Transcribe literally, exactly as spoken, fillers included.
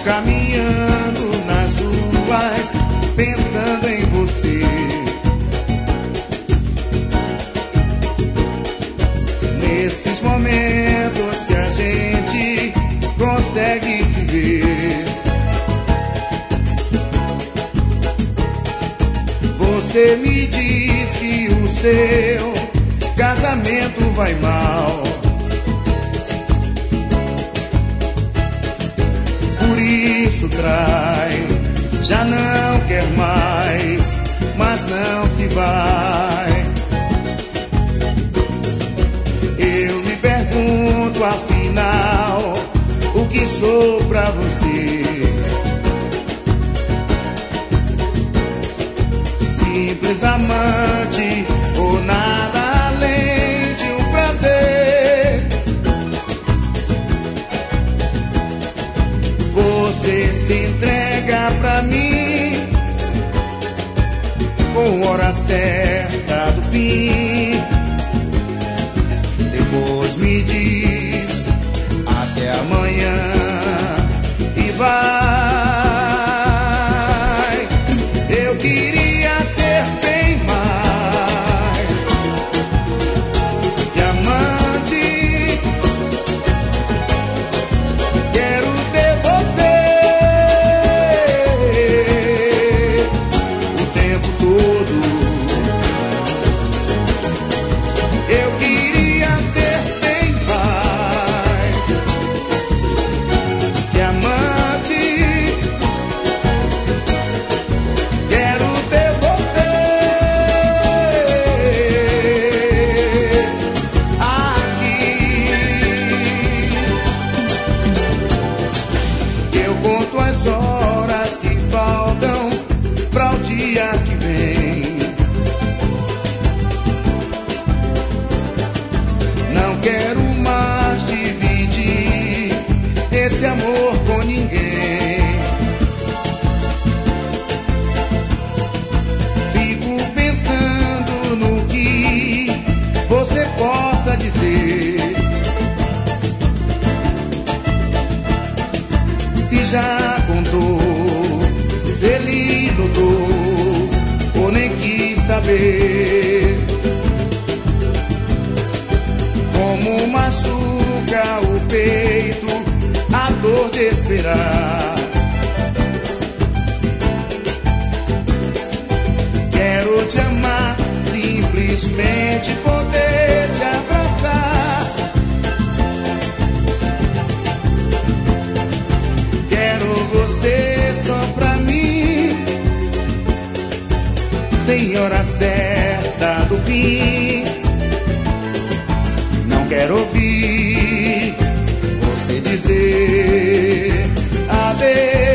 caminhando nas ruas, pensando em você. Nesses momentos que a gente consegue se ver, você me diz que o seu casamento vai mal. Por isso trai, já não quer mais, mas não se vai. Eu me pergunto afinal, o que sou pra você? Simples amante ou nada além de um prazer? Você se entrega pra mim com hora certa do fim. Depois me diz até amanhã e vai. Eu queria ser bem mais que amante. Quero ter você o tempo todo. Eu queria ser bem mais que amante. Quero ter você aqui. Eu conto as horas que faltam pra o dia que vem. Não quero mais dividir esse amor com ninguém. Fico pensando no que você possa dizer. Se já contou, se ele notou ou nem quis saber como machuca o peito a dor de esperar. Quero te amar, simplesmente poder te abraçar. Quero você só pra mim, sem hora certa do fim. Não quero ouvir você dizer adeus.